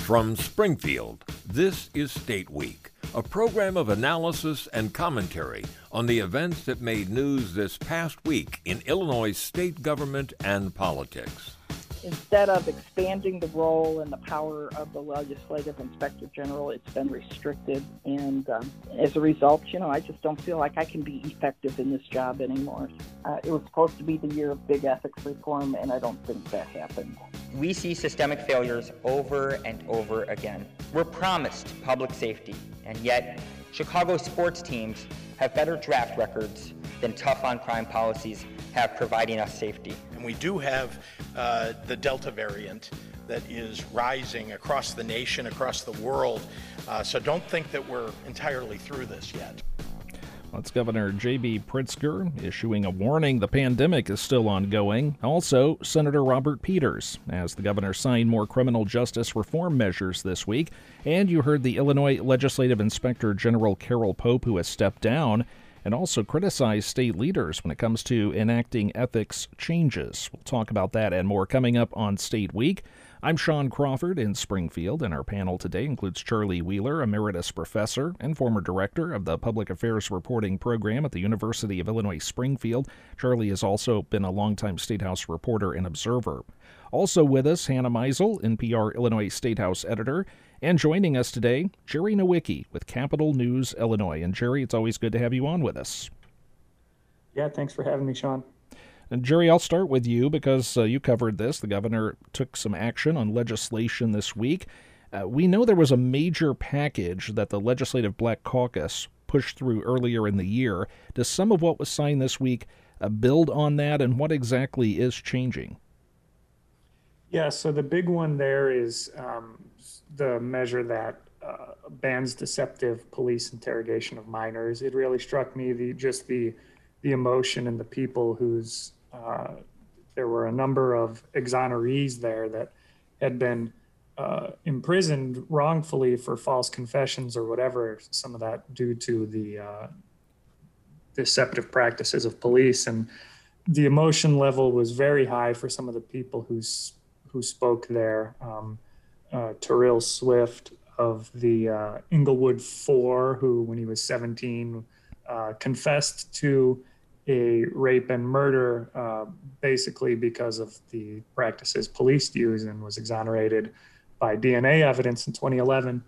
From Springfield, this is State Week, a program of analysis and commentary on the events that made news this past week in Illinois state government and politics. Instead of expanding the role and the power of the legislative inspector general, it's been restricted. And as a result, I just don't feel like I can be effective in this job anymore. It was supposed to be the year of big ethics reform, and I don't think that happened. We see systemic failures over and over again. We're promised public safety, and yet Chicago sports teams have better draft records than tough on crime policies have providing us safety. And we do have the Delta variant that is rising across the nation, across the world. So don't think that we're entirely through this yet. That's Governor J.B. Pritzker issuing a warning the pandemic is still ongoing. Also, Senator Robert Peters, as the governor signed more criminal justice reform measures this week. And you heard the Illinois Legislative Inspector General Carol Pope, who has stepped down, and also criticized state leaders when it comes to enacting ethics changes. We'll talk about that and more coming up on State Week. I'm Sean Crawford in Springfield, and our panel today includes Charlie Wheeler, Emeritus Professor and former Director of the Public Affairs Reporting Program at the University of Illinois Springfield. Charlie has also been a longtime State House reporter and observer. Also with us, Hannah Meisel, NPR Illinois State House Editor, and joining us today, Jerry Nowicki with Capital News Illinois. And Jerry, it's always good to have you on with us. Yeah, thanks for having me, Sean. And Jerry, I'll start with you because you covered this. The governor took some action on legislation this week. We know there was a major package that the Legislative Black Caucus pushed through earlier in the year. Does some of what was signed this week build on that, and what exactly is changing? Yeah, so the big one there is the measure that bans deceptive police interrogation of minors. It really struck me the emotion and the people whose there were a number of exonerees there that had been imprisoned wrongfully for false confessions or whatever, some of that due to the deceptive practices of police. And the emotion level was very high for some of the people who spoke there. Terrell Swift of the Inglewood Four, who when he was 17 confessed to a rape and murder basically because of the practices police used, and was exonerated by DNA evidence in 2011.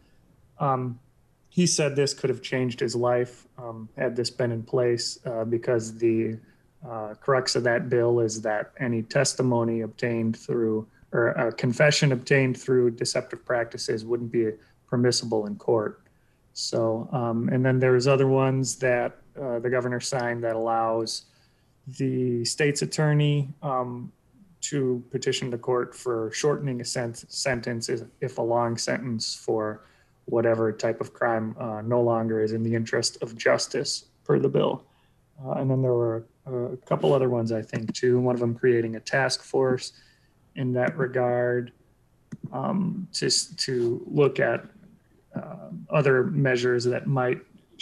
He said this could have changed his life had this been in place because the crux of that bill is that any testimony obtained through or a confession obtained through deceptive practices wouldn't be permissible in court. So, and then there's other ones that the governor signed that allows the state's attorney to petition the court for shortening a sentence if a long sentence for whatever type of crime no longer is in the interest of justice per the bill. And then there were a couple other ones, I think, too. One of them creating a task force in that regard, just to look at other measures that might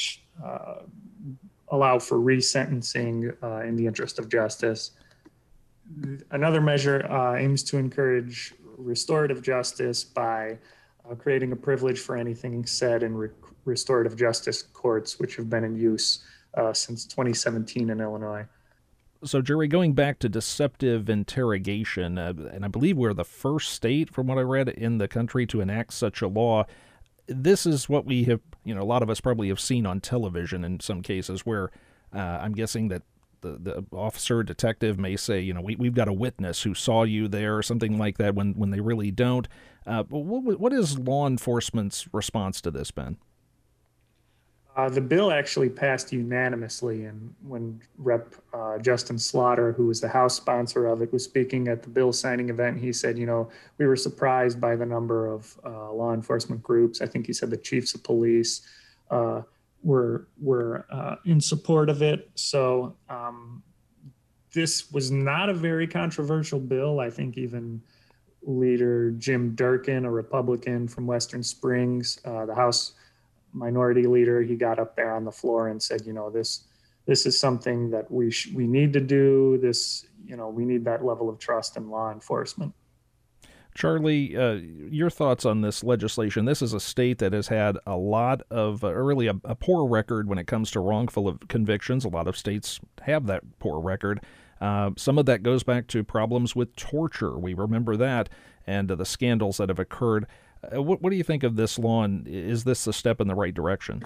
allow for resentencing in the interest of justice. Another measure aims to encourage restorative justice by creating a privilege for anything said in restorative justice courts, which have been in use since 2017 in Illinois. So, Jerry, going back to deceptive interrogation, and I believe we're the first state, from what I read, in the country to enact such a law. This is what we have, a lot of us probably have seen on television in some cases where I'm guessing that the officer, detective may say, we've got a witness who saw you there or something like that when they really don't. But what is law enforcement's response to this, Ben? The bill actually passed unanimously, and when Rep. Justin Slaughter, who was the House sponsor of it, was speaking at the bill signing event, he said, we were surprised by the number of law enforcement groups. I think he said the chiefs of police were in support of it. So this was not a very controversial bill. I think even Leader Jim Durkin, a Republican from Western Springs, the House Minority Leader, he got up there on the floor and said, this is something that we need to do. We need that level of trust in law enforcement. Charlie, your thoughts on this legislation? This is a state that has had a lot of, really a poor record when it comes to wrongful convictions. A lot of states have that poor record. Some of that goes back to problems with torture. We remember that, and the scandals that have occurred. What do you think of this law, and is this a step in the right direction?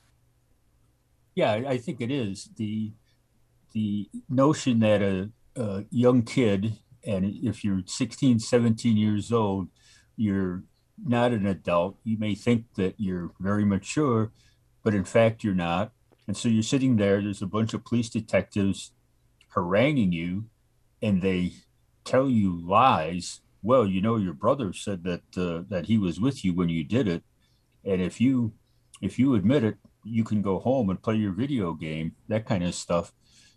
Yeah, I think it is. The notion that a young kid, and if you're 16, 17 years old, you're not an adult. You may think that you're very mature, but in fact, you're not. And so you're sitting there's a bunch of police detectives haranguing you, and they tell you lies. Well, you know, your brother said that he was with you when you did it. And if you admit it, you can go home and play your video game, that kind of stuff.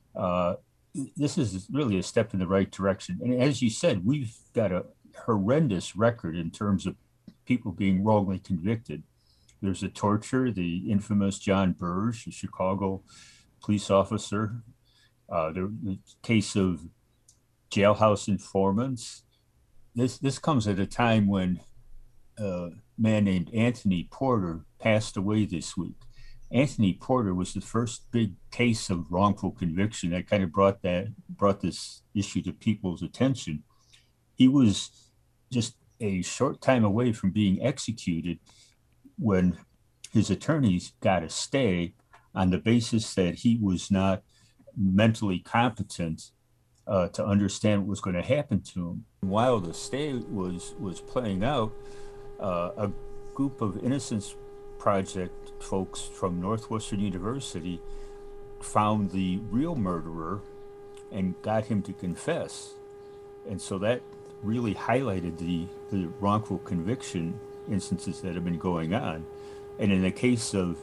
This is really a step in the right direction. And as you said, we've got a horrendous record in terms of people being wrongly convicted. There's the torture, the infamous John Burge, a Chicago police officer, the case of jailhouse informants. This comes at a time when a man named Anthony Porter passed away this week. Anthony Porter was the first big case of wrongful conviction that kind of brought this issue to people's attention. He was just a short time away from being executed when his attorneys got a stay on the basis that he was not mentally competent to understand what was going to happen to him. While the stay was playing out, a group of Innocence Project folks from Northwestern University found the real murderer and got him to confess. And so that really highlighted the wrongful conviction instances that have been going on. And in the case of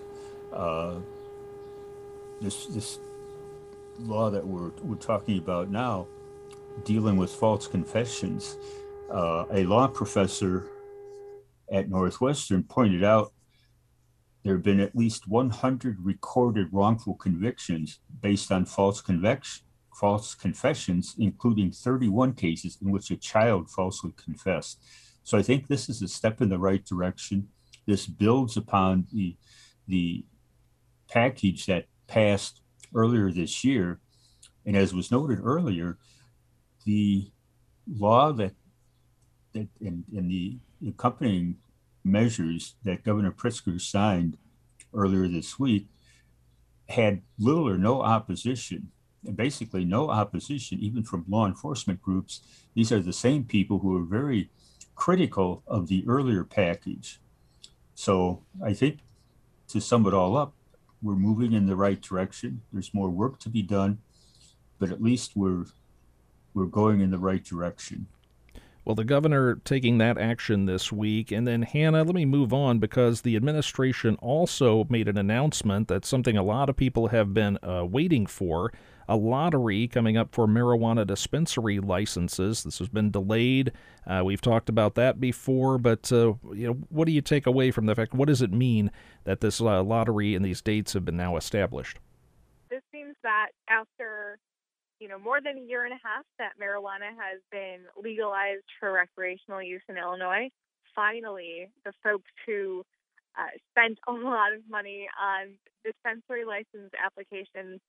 this law that we're talking about now, dealing with false confessions, a law professor at Northwestern pointed out there have been at least 100 recorded wrongful convictions based on false confessions, including 31 cases in which a child falsely confessed. So I think this is a step in the right direction. This builds upon the package that passed earlier this year. And as was noted earlier, the law and the accompanying measures that Governor Pritzker signed earlier this week had little or no opposition, and basically no opposition even from law enforcement groups. These are the same people who are very critical of the earlier package. So I think, to sum it all up, we're moving in the right direction. There's more work to be done, but at least we're going in the right direction. Well, the governor taking that action this week. And then, Hannah, let me move on, because the administration also made an announcement that's something a lot of people have been waiting for, a lottery coming up for marijuana dispensary licenses. This has been delayed. We've talked about that before, but what do you take away from the fact? What does it mean that this lottery and these dates have been now established? This means that after more than a year and a half that marijuana has been legalized for recreational use in Illinois, finally, the folks who spent a lot of money on dispensary license applications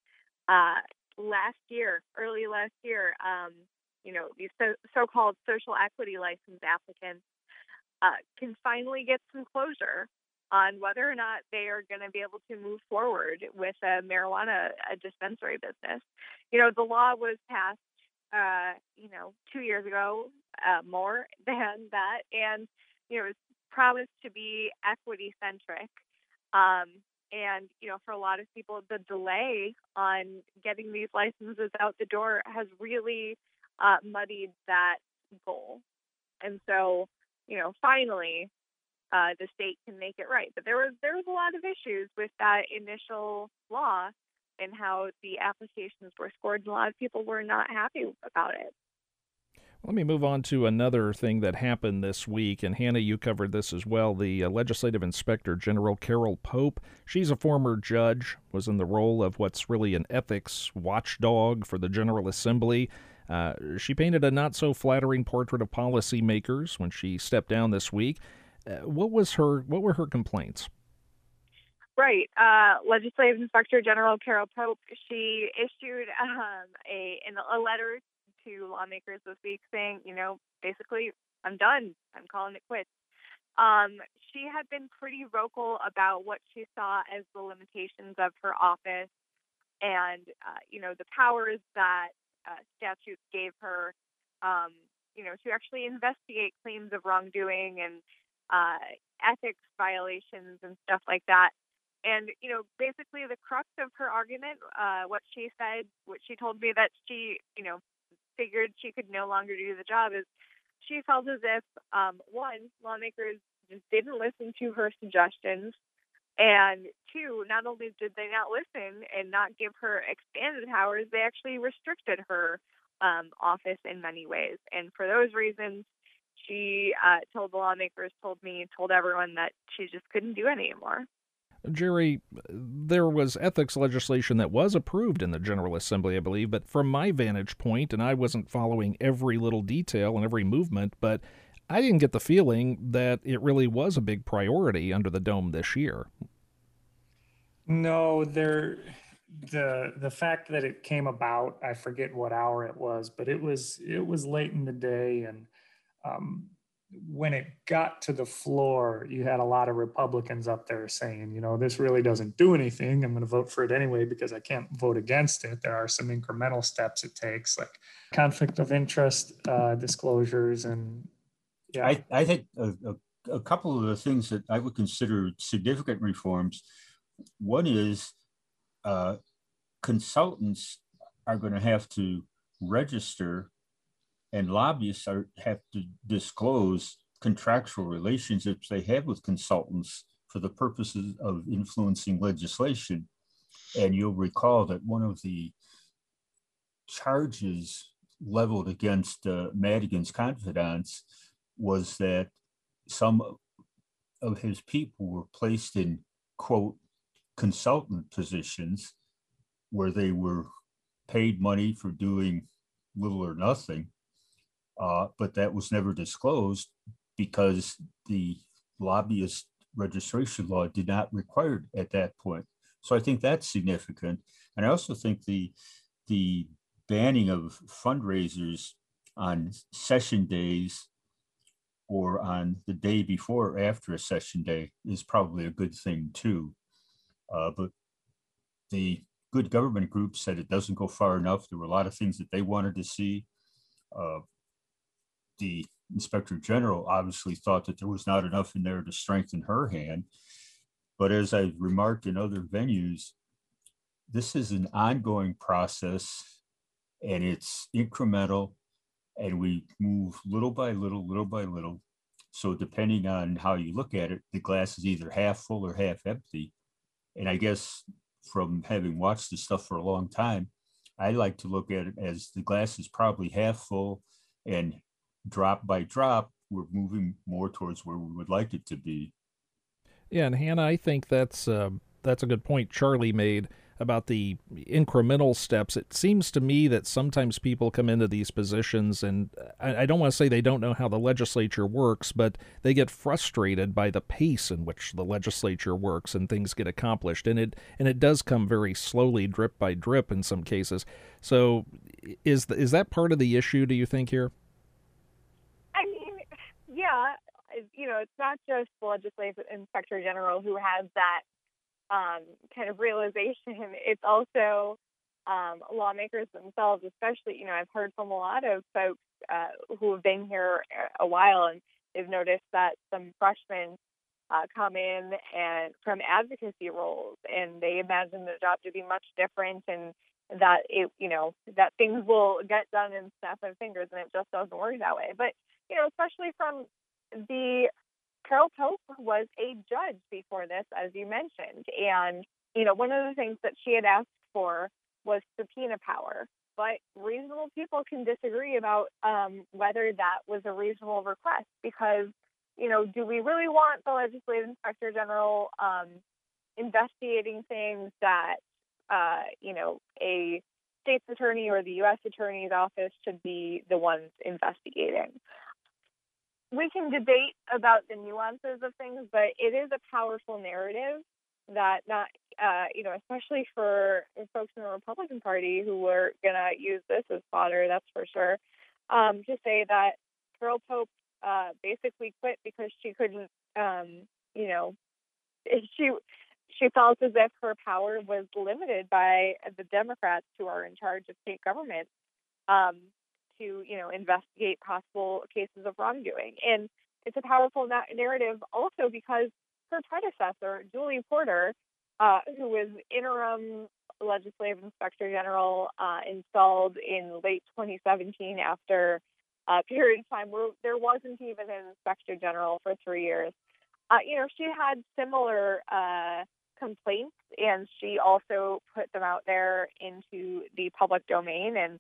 early last year, these so-called social equity license applicants can finally get some closure on whether or not they are going to be able to move forward with a dispensary business. The law was passed, 2 years ago, more than that, and it was promised to be equity-centric. And for a lot of people, the delay on getting these licenses out the door has really muddied that goal. And so, finally, the state can make it right. But there was a lot of issues with that initial law and how the applications were scored. And a lot of people were not happy about it. Let me move on to another thing that happened this week, and Hannah, you covered this as well. The Legislative Inspector General Carol Pope, she's a former judge, was in the role of what's really an ethics watchdog for the General Assembly. She painted a not-so-flattering portrait of policymakers when she stepped down this week. What were her complaints? Right. Legislative Inspector General Carol Pope, she issued a letter to lawmakers this week saying, basically, I'm done. I'm calling it quits. She had been pretty vocal about what she saw as the limitations of her office and, the powers that statutes gave her, to actually investigate claims of wrongdoing and ethics violations and stuff like that. And, basically the crux of her argument, what she told me that she, figured she could no longer do the job is she felt as if, one, lawmakers just didn't listen to her suggestions. And two, not only did they not listen and not give her expanded powers, they actually restricted her office in many ways. And for those reasons, she told the lawmakers, told everyone that she just couldn't do any anymore. Jerry, there was ethics legislation that was approved in the General Assembly, I believe, but from my vantage point, and I wasn't following every little detail and every movement, but I didn't get the feeling that it really was a big priority under the dome this year. No, the fact that it came about, I forget what hour it was, but it was late in the day, and when it got to the floor, you had a lot of Republicans up there saying, this really doesn't do anything. I'm going to vote for it anyway because I can't vote against it. There are some incremental steps it takes, like conflict of interest disclosures. And yeah, I think a couple of the things that I would consider significant reforms. One is consultants are going to have to register, and lobbyists have to disclose contractual relationships they have with consultants for the purposes of influencing legislation. And you'll recall that one of the charges leveled against Madigan's confidants was that some of his people were placed in, quote, consultant positions where they were paid money for doing little or nothing. But that was never disclosed because the lobbyist registration law did not require it at that point. So I think that's significant. And I also think the banning of fundraisers on session days or on the day before or after a session day is probably a good thing too. But the good government group said it doesn't go far enough. There were a lot of things that they wanted to see. The Inspector General obviously thought that there was not enough in there to strengthen her hand. But as I've remarked in other venues, this is an ongoing process and it's incremental, and we move little by little, little by little. So depending on how you look at it, the glass is either half full or half empty. And I guess from having watched this stuff for a long time, I like to look at it as the glass is probably half full, and drop by drop, we're moving more towards where we would like it to be. Yeah, and Hannah, I think that's a good point Charlie made about the incremental steps. It seems to me that sometimes people come into these positions, and I don't want to say they don't know how the legislature works, but they get frustrated by the pace in which the legislature works and things get accomplished. And it does come very slowly, drip by drip in some cases. So is that part of the issue, do you think, here? I mean, yeah, it's not just the Legislative Inspector General who has that kind of realization. It's also lawmakers themselves, especially, I've heard from a lot of folks who have been here a while, and they've noticed that some freshmen come in and from advocacy roles, and they imagine the job to be much different, and that that things will get done in snap of fingers, and it just doesn't work that way. But especially from Carol Pope was a judge before this, as you mentioned. And, one of the things that she had asked for was subpoena power. But reasonable people can disagree about whether that was a reasonable request because, do we really want the Legislative Inspector General investigating things that, a state's attorney or the U.S. attorney's office should be the ones investigating. We can debate about the nuances of things, but it is a powerful narrative that especially for folks in the Republican Party who were going to use this as fodder, that's for sure, to say that Carol Pope basically quit because she couldn't, she felt as if her power was limited by the Democrats who are in charge of state government to investigate possible cases of wrongdoing. And it's a powerful narrative also because her predecessor, Julie Porter, who was interim legislative inspector general installed in late 2017 after a period of time where there wasn't even an inspector general for 3 years. She had similar complaints, and she also put them out there into the public domain. And,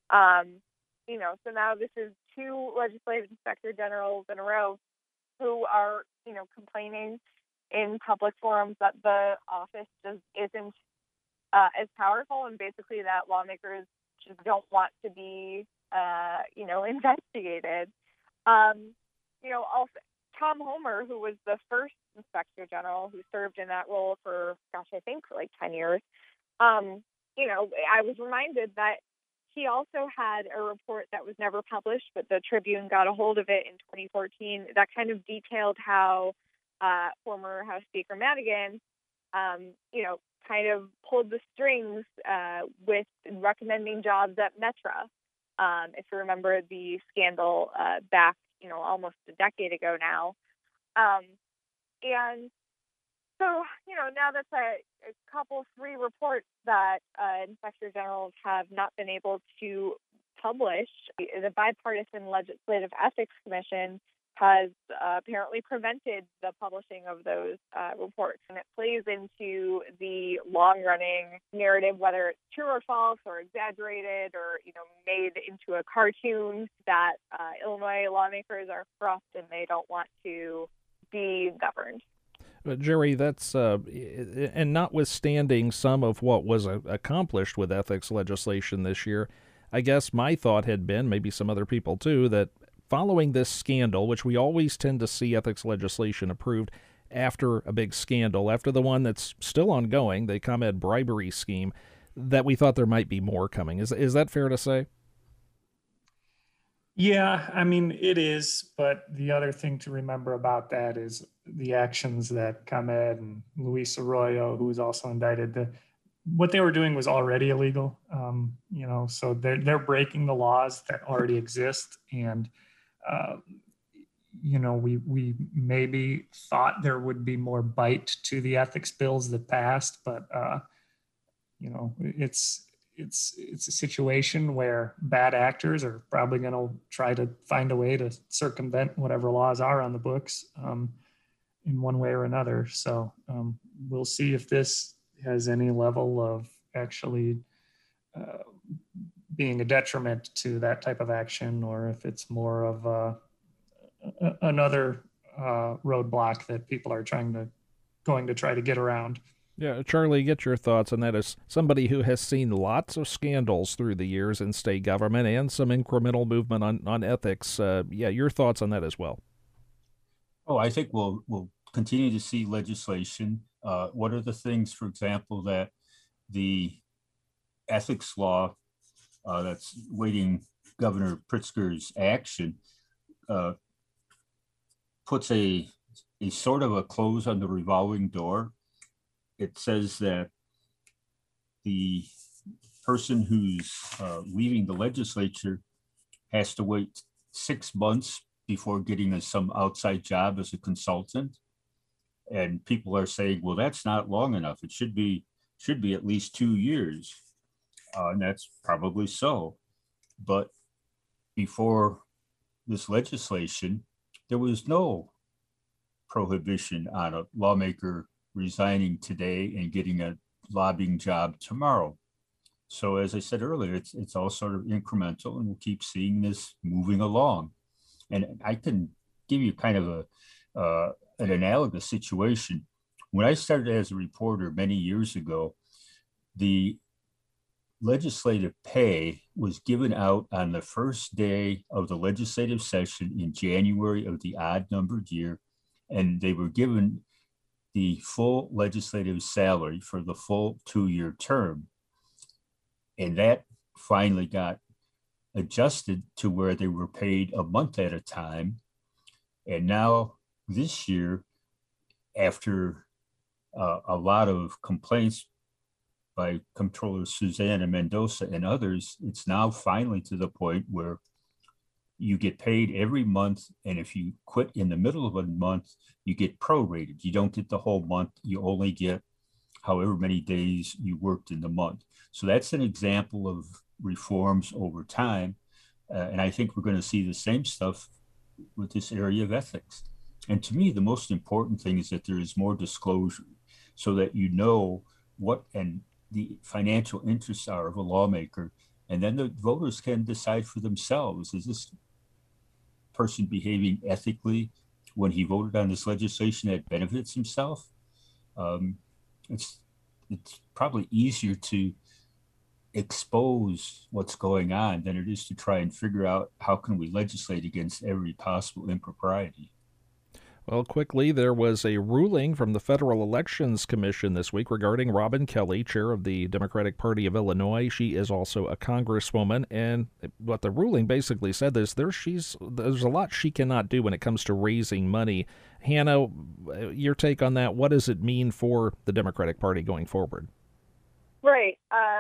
so now this is 2 legislative inspector generals in a row who are, complaining in public forums that the office just isn't as powerful, and basically that lawmakers just don't want to be, investigated. Also, Tom Homer, who was the first inspector general who served in that role for, I think for like 10 years, I was reminded that he also had a report that was never published, but the Tribune got a hold of it in 2014 that kind of detailed how former House Speaker Madigan, kind of pulled the strings with recommending jobs at Metra. If you remember the scandal back, almost a decade ago now. And so, now that's a couple, 3 reports that inspector generals have not been able to publish. The Bipartisan Legislative Ethics Commission has apparently prevented the publishing of those reports. And it plays into the long-running narrative, whether it's true or false or exaggerated or, made into a cartoon, that Illinois lawmakers are corrupt and they don't want to be governed. Jerry, that's and notwithstanding some of what was accomplished with ethics legislation this year, I guess my thought had been, maybe some other people too, that following this scandal, which we always tend to see ethics legislation approved after a big scandal, after the one that's still ongoing, the ComEd bribery scheme, that we thought there might be more coming. Is that fair to say? Yeah, I mean, it is. But the other thing to remember about that is the actions that ComEd and Luis Arroyo, who was also indicted, what they were doing was already illegal. So they're breaking the laws that already exist. And, we maybe thought there would be more bite to the ethics bills that passed, but, it's a situation where bad actors are probably going to try to find a way to circumvent whatever laws are on the books in one way or another. So we'll see if this has any level of actually being a detriment to that type of action, or if it's more of another roadblock that people are going to try to get around. Yeah, Charlie, get your thoughts on that as somebody who has seen lots of scandals through the years in state government and some incremental movement on ethics. Your thoughts on that as well. Oh, I think we'll continue to see legislation. What are the things, for example, that the ethics law that's waiting Governor Pritzker's action puts a sort of a close on the revolving door. It says that the person who's leaving the legislature has to wait 6 months before getting some outside job as a consultant. And people are saying, well, that's not long enough. It should be at least 2 years. And that's probably so. But before this legislation, there was no prohibition on a lawmaker resigning today and getting a lobbying job tomorrow. So as I said earlier, it's all sort of incremental, and we'll keep seeing this moving along. And I can give you kind of an analogous situation. When I started as a reporter many years ago, the legislative pay was given out on the first day of the legislative session in January of the odd numbered year, and they were given the full legislative salary for the full 2-year term. And that finally got adjusted to where they were paid a month at a time. And now this year, after a lot of complaints by Comptroller Susana Mendoza and others, it's now finally to the point where you get paid every month. And if you quit in the middle of a month, you get prorated. You don't get the whole month. You only get however many days you worked in the month. So that's an example of reforms over time. And I think we're going to see the same stuff with this area of ethics. And to me, the most important thing is that there is more disclosure so that you know what and the financial interests are of a lawmaker. And then the voters can decide for themselves, is this person behaving ethically when he voted on this legislation that benefits himself? It's probably easier to expose what's going on than it is to try and figure out how can we legislate against every possible impropriety. Well, quickly, there was a ruling from the Federal Elections Commission this week regarding Robin Kelly, chair of the Democratic Party of Illinois. She is also a congresswoman, and what the ruling basically said is there's a lot she cannot do when it comes to raising money. Hannah, your take on that, what does it mean for the Democratic Party going forward? Right.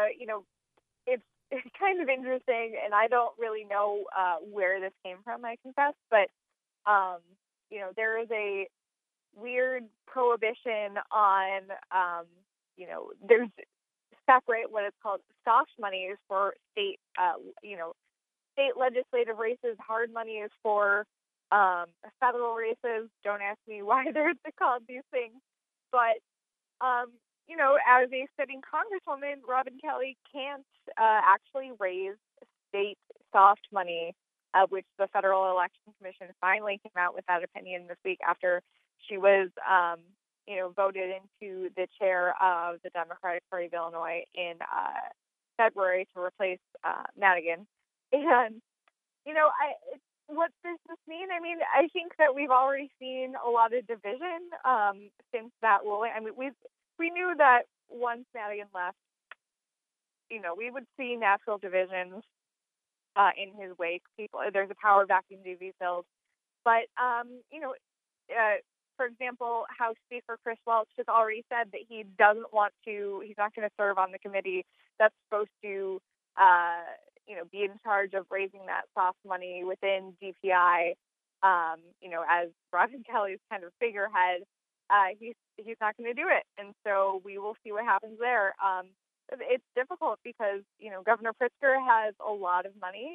It's kind of interesting, and I don't really know where this came from, I confess, but there is a weird prohibition on, there's separate what is called soft money is for state legislative races. Hard money is for federal races. Don't ask me why they're called these things. But, as a sitting congresswoman, Robin Kelly can't actually raise state soft money, which the Federal Election Commission finally came out with that opinion this week after she was, voted into the chair of the Democratic Party of Illinois in February to replace Madigan. And, what does this mean? I mean, I think that we've already seen a lot of division since that ruling. I mean, we knew that once Madigan left, we would see natural divisions in his wake. There's a power vacuum to be filled. But, for example, House Speaker Chris Welch has already said that he's not going to serve on the committee that's supposed to, be in charge of raising that soft money within DPI, as Robin Kelly's kind of figurehead. He's not going to do it. And so we will see what happens there. It's difficult because, Governor Pritzker has a lot of money,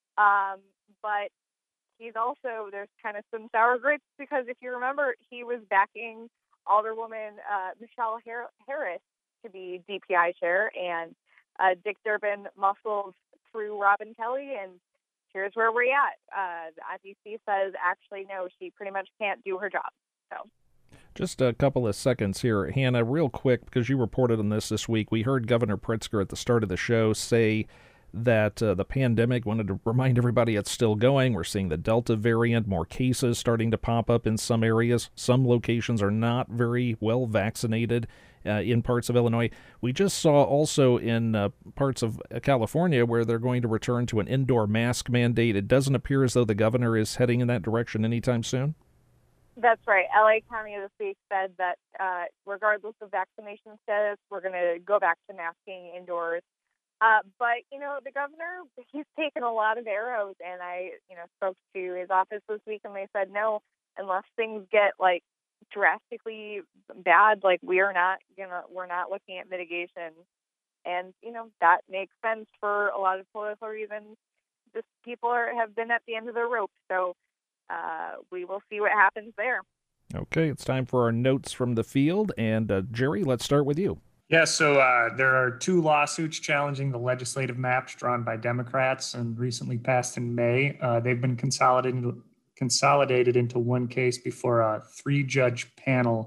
but there's kind of some sour grapes because if you remember, he was backing Alderwoman Michelle Harris to be DPI chair, and Dick Durbin muscled through Robin Kelly, and here's where we're at. The IPC says, actually, no, she pretty much can't do her job. So. Just a couple of seconds here. Hannah, real quick, because you reported on this week, we heard Governor Pritzker at the start of the show say that the pandemic, wanted to remind everybody it's still going. We're seeing the Delta variant, more cases starting to pop up in some areas. Some locations are not very well vaccinated in parts of Illinois. We just saw also in parts of California where they're going to return to an indoor mask mandate. It doesn't appear as though the governor is heading in that direction anytime soon. That's right. LA County this week said that regardless of vaccination status, we're going to go back to masking indoors. But, the governor, he's taken a lot of arrows, and I, spoke to his office this week, and they said, no, unless things get, drastically bad, we're not looking at mitigation. And, that makes sense for a lot of political reasons. Just people have been at the end of their rope, so we will see what happens there. Okay, it's time for our notes from the field. And Jerry, let's start with you. Yeah, so there are 2 lawsuits challenging the legislative maps drawn by Democrats and recently passed in May. They've been consolidated into one case before a 3-judge panel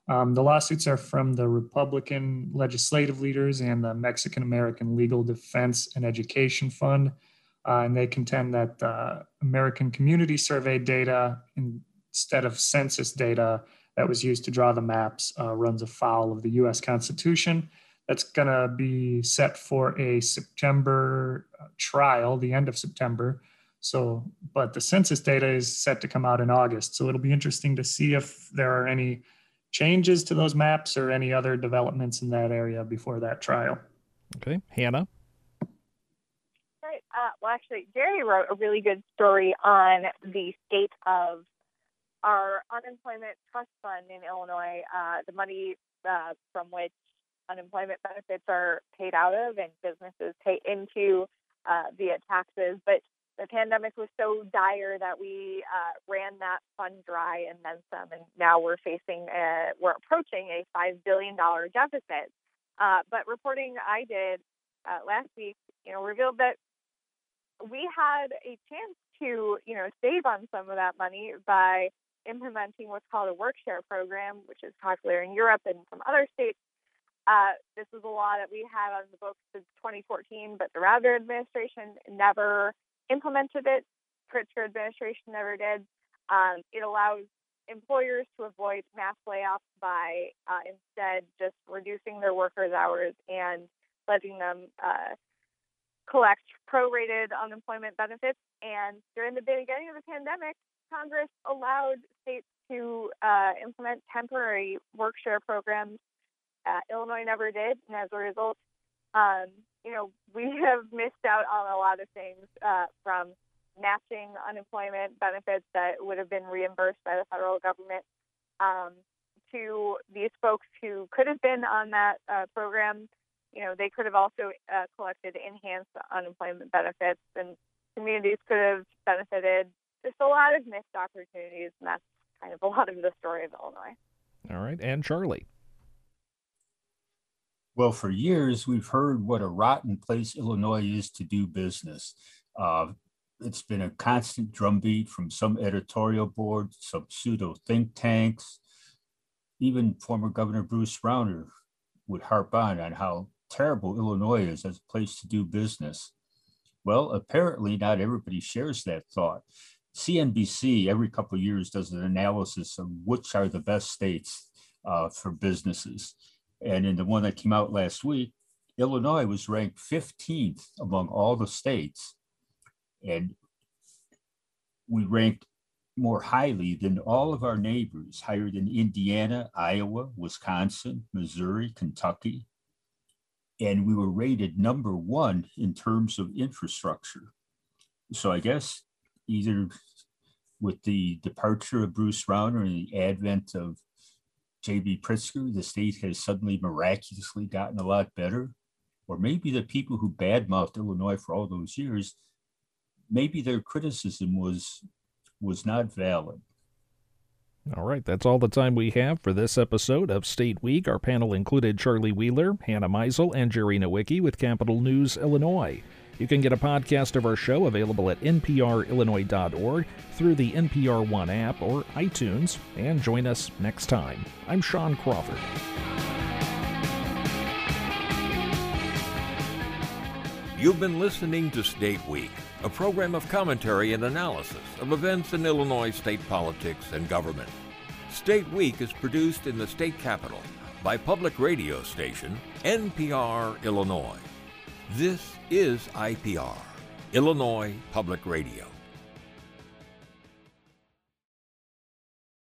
The lawsuits are from the Republican legislative leaders and the Mexican-American Legal Defense and Education Fund. And they contend that American Community Survey data, instead of census data that was used to draw the maps, runs afoul of the U.S. Constitution. That's going to be set for a September trial, the end of September. So, but the census data is set to come out in August. So it'll be interesting to see if there are any changes to those maps or any other developments in that area before that trial. Okay, Hannah. Right. Well, actually, Jerry wrote a really good story on the state of our unemployment trust fund in Illinois, the money from which unemployment benefits are paid out of and businesses pay into via taxes. But the pandemic was so dire that we ran that fund dry and then some. And now we're approaching a $5 billion deficit. But reporting I did last week, revealed that we had a chance to, save on some of that money by implementing what's called a work share program, which is popular in Europe and some other states. This is a law that we had on the books since 2014, but the Rauter administration never implemented it. Pritzker administration never did. It allows employers to avoid mass layoffs by instead just reducing their workers' hours and letting them collect prorated unemployment benefits. And during the beginning of the pandemic, Congress allowed states to implement temporary work share programs. Illinois never did, and as a result, we have missed out on a lot of things, from matching unemployment benefits that would have been reimbursed by the federal government to these folks who could have been on that program. They could have also collected enhanced unemployment benefits, and communities could have benefited. There's a lot of missed opportunities, and that's kind of a lot of the story of Illinois. All right, and Charlie. Well, for years, we've heard what a rotten place Illinois is to do business. It's been a constant drumbeat from some editorial boards, some pseudo think tanks. Even former Governor Bruce Rauner would harp on how terrible Illinois is as a place to do business. Well, apparently not everybody shares that thought. CNBC every couple of years does an analysis of which are the best states for businesses. And in the one that came out last week, Illinois was ranked 15th among all the states. And we ranked more highly than all of our neighbors, higher than Indiana, Iowa, Wisconsin, Missouri, Kentucky. And we were rated number 1 in terms of infrastructure. So I guess either with the departure of Bruce Rauner and the advent of J.B. Pritzker, the state has suddenly miraculously gotten a lot better. Or maybe the people who badmouthed Illinois for all those years, maybe their criticism was not valid. All right, that's all the time we have for this episode of State Week. Our panel included Charlie Wheeler, Hannah Meisel, and Jerry Nowicki with Capital News Illinois. You can get a podcast of our show available at nprillinois.org, through the NPR One app or iTunes, and join us next time. I'm Sean Crawford. You've been listening to State Week, a program of commentary and analysis of events in Illinois state politics and government. State Week is produced in the state capital by public radio station NPR Illinois. This is IPR, Illinois Public Radio.